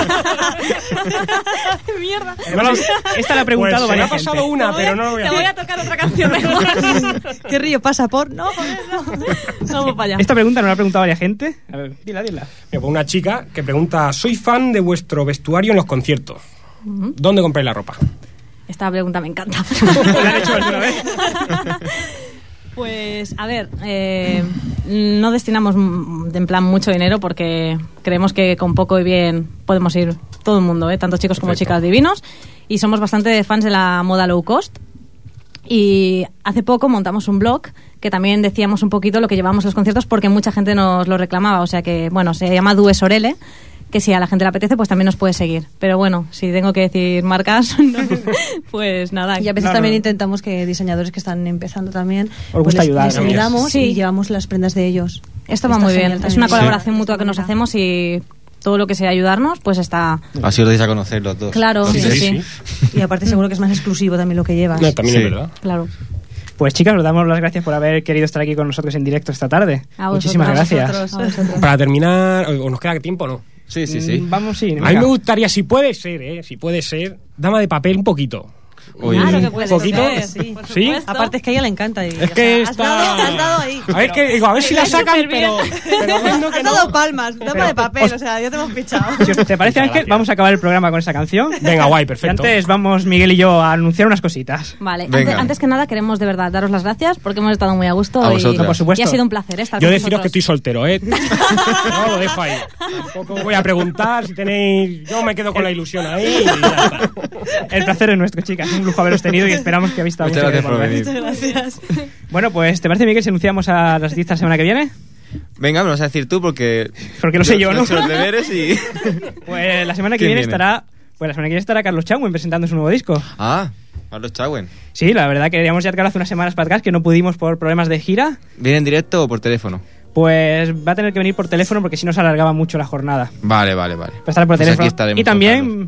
Mierda. No lo- esta la ha preguntado Pues se me varias ha pasado gente. una, pero no lo voy a Te voy hacer. a tocar otra canción mejor. ¿Qué río pasa por? No, joder, no. Vamos para allá. Esta pregunta no la ha preguntado varias gente. A ver, dila, dila. Mira, pues una chica que pregunta: soy fan de vuestro vestuario en los conciertos. ¿Dónde compráis la ropa? Esta pregunta me encanta. ¿La han hecho alguna vez? Pues, a ver, eh, no destinamos mm, en plan mucho dinero porque creemos que con poco y bien podemos ir todo el mundo, ¿eh? Tanto chicos como Perfecto. chicas divinos. Y somos bastante fans de la moda low cost. Y hace poco montamos un blog que también decíamos un poquito lo que llevábamos a los conciertos porque mucha gente nos lo reclamaba. O sea que, bueno, se llama Due Sorelle, que si a la gente le apetece, pues también nos puede seguir. Pero bueno, si tengo que decir marcas, no, pues nada. Y a veces No, no, también no. intentamos que diseñadores que están empezando también pues gusta les, ayudar, les ¿no? ayudamos Sí. y llevamos las prendas de ellos. Esto va Está muy bien. genial Es una también. colaboración mutua que nos hacemos y todo lo que sea ayudarnos, pues está... Así os deis a conocer los dos. Claro, sí, sí, sí. Y aparte seguro que es más exclusivo también lo que llevas. No, también Sí. es verdad. Claro. Pues chicas, os damos las gracias por haber querido estar aquí con nosotros en directo esta tarde. A vosotros, Muchísimas a gracias. vosotros. A vosotros. Para terminar, ¿o nos queda tiempo o no? Sí, sí, sí. Mm, Vamos, sí. A mí venga. me gustaría, si puede ser, ¿eh? Si puede ser, dama de papel un poquito. Oye, Claro que un puede poquito. ser, sí. por ¿Sí? supuesto. Aparte es que a ella le encanta. Y, Es que has está... dado, has dado ahí. A ver, que, digo, a ver si la sacan, pero, pero viendo que Has no. dado palmas, dama Pero, de papel, os- o sea, ya te hemos pichado. Si os te parece, Muchas Ángel, gracias. vamos a acabar el programa con esa canción. Venga, guay, Y perfecto. antes vamos Miguel y yo a anunciar unas cositas. Vale, Venga. antes, antes que nada queremos de verdad daros las gracias porque hemos estado muy a gusto A y, vosotras. Por supuesto. y ha sido un placer, ¿eh? estar Yo con deciros que vosotros. estoy soltero, ¿eh? No, lo dejo ahí. Tampoco voy a preguntar si tenéis... Yo me quedo con la ilusión ahí y ya está. El placer es nuestro, chicas. Un lujo haberos tenido y esperamos que habéis estado Muchas mucho gracias por volver. venir. Gracias. Bueno, pues, ¿te parece, Miguel, si anunciamos a las artistas la semana que viene? Venga, me lo vas a decir tú porque... Porque lo sé yo, he ¿no? hecho los deberes y... Pues la semana que ¿Quién viene, viene? estará... Pues la semana que viene estará Carlos Chauen presentando su nuevo disco. Ah, Carlos Chauen. Sí, la verdad que queríamos ya tocar hace unas semanas para atrás que no pudimos por problemas de gira. ¿Viene en directo o por teléfono? Pues va a tener que venir por teléfono porque si no se alargaba mucho la jornada. Vale, vale, vale. Va a estar por Pues teléfono. aquí estaremos Y con también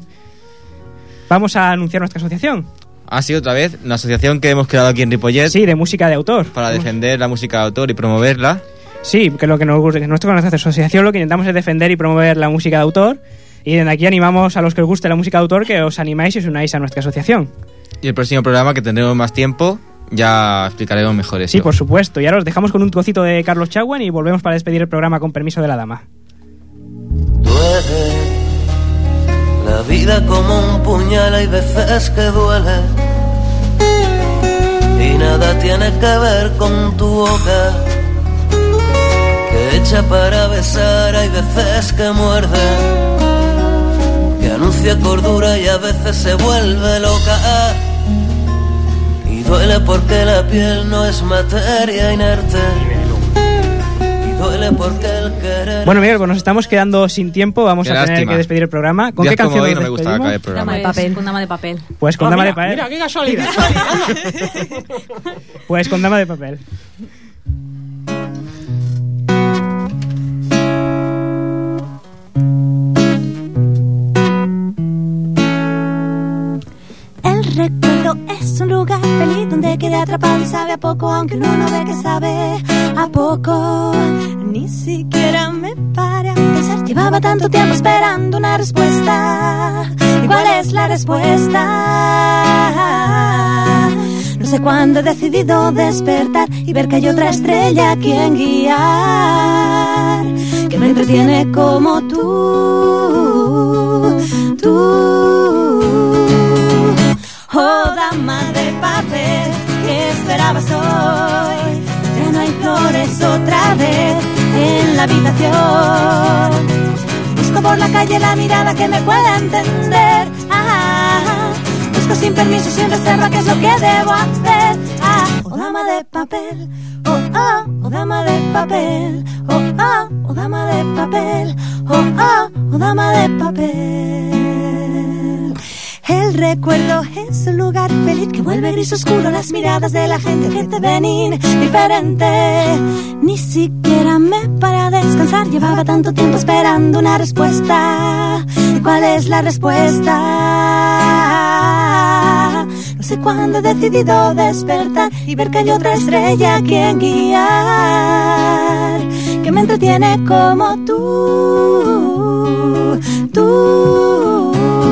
vamos a anunciar nuestra asociación. Ah, sí, otra vez. Una asociación que hemos creado aquí en Ripollet Sí, de música de autor. para defender la música de autor y promoverla. Sí, que lo que nos gusta, que nuestro con nuestra asociación lo que intentamos es defender y promover la música de autor. Y desde aquí animamos a los que os guste la música de autor que os animáis y os unáis a nuestra asociación. Y el próximo programa, que tendremos más tiempo, ya explicaremos mejor eso. Sí, por supuesto. Y ahora os dejamos con un trocito de Carlos Chauen y volvemos para despedir el programa con permiso de la dama. Duele la vida como un puñal, hay veces que duele y nada tiene que ver con tu boca que echa para besar, hay veces que muerde, que anuncia cordura y a veces se vuelve loca y duele porque la piel no es materia inerte y duele porque el querer... Bueno, Miguel, pues nos estamos quedando sin tiempo. Vamos Qué a tener lástima. que despedir el programa. ¿Con Días qué canción como hoy nos no me gustaba despedimos? acabar el programa. Dama de papel. Con dama de papel. Pues con Ah, Dama mira, de Papel. mira, qué casualidad. Pues con Dama de Papel. El recuerdo es un lugar feliz donde quedé atrapado y sabe a poco, aunque uno no ve que sabe a poco. Ni siquiera me paré a pensar, llevaba tanto tiempo esperando una respuesta. respuesta. No sé cuándo he decidido despertar y ver que hay otra estrella a quien guiar, que me entretiene como tú, tú. Oh, dama de papel, ¿qué esperabas hoy? Ya no hay flores otra vez en la habitación. Busco por la calle la mirada que me pueda entender. Ah, busco sin permiso, sin reserva, qué es lo que debo hacer. Ah, oh dama de papel, oh oh, oh dama de papel, oh oh, oh dama de papel, oh oh, oh dama de papel. El recuerdo es un lugar feliz que vuelve gris oscuro las miradas de la gente que te ven indiferente. Ni siquiera me paré a descansar, llevaba tanto tiempo esperando una respuesta. ¿Cuál es la respuesta? No sé cuándo he decidido despertar y ver que hay otra estrella a quien guiar, que me entretiene como tú, tú.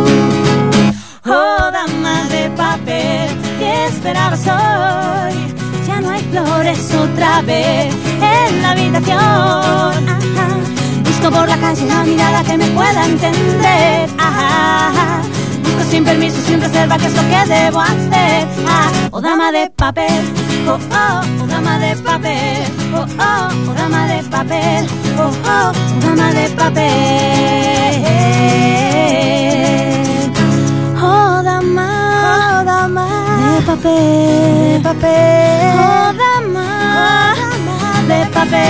Oh, dama de papel, ¿qué esperabas hoy? Ya no hay flores otra vez en la habitación. Ajá. Busco por la calle la mirada que me pueda entender. Ajá. Busco sin permiso, sin reserva, qué es lo que debo hacer. Ah, oh, dama de papel, oh, oh, oh, dama de papel, oh, oh, oh, dama de papel, oh, oh, oh, dama de papel. Oh, dama, oh, dama de papel, de papel. Oh, dama, oh, dama de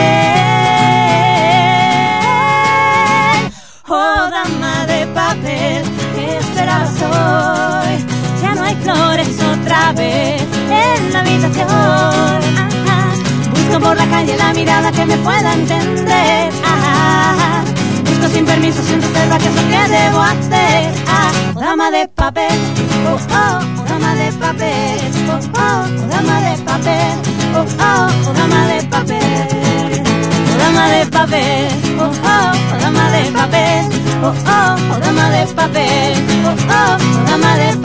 papel. Oh, dama de papel, ¿qué esperabas hoy? Ya no hay flores otra vez en la habitación. Ajá. Busco por la calle la mirada que me pueda entender. Ajá. Busco sin permiso, sin reserva, qué es lo que debo hacer. Ah, oh, dama de papel, oh, oh, oh, dama de papel, oh, oh, oh, dama de papel, oh, oh, oh, dama de papel, oh, dama de papel, oh, oh, oh, dama de papel, oh, oh, oh, dama de papel, oh, oh, oh, dama de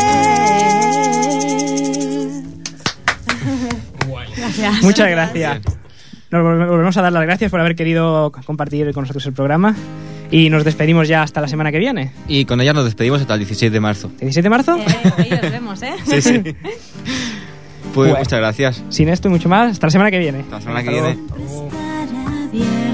papel. Gracias. Muchas gracias. Nos volvemos a dar las gracias por haber querido compartir con nosotros el programa. Y nos despedimos ya hasta la semana que viene. Y con ella nos despedimos hasta el dieciséis de marzo. ¿dieciséis de marzo? Eh, ahí os vemos, ¿eh? Sí, sí. Pues bueno, muchas gracias. Sin esto y mucho más, hasta la semana que viene. Hasta la semana hasta que luego. Viene.